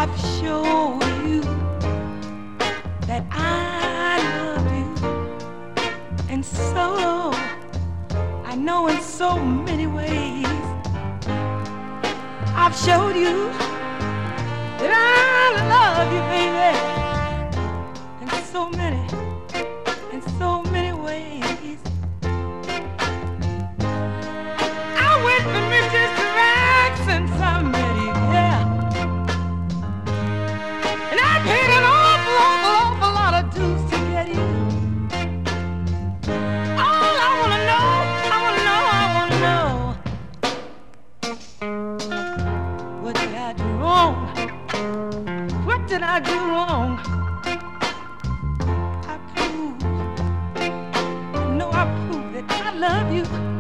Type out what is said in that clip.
I've showed you that I love you, and so I know in so many ways I've showed you that I love you, baby, in so many ways. I went from riches to rags since I met you, yeah. And I paid an awful, awful, awful lot of dues to get you. All I wanna know, what did I do wrong? What did I do wrong? I know I proved that I love you.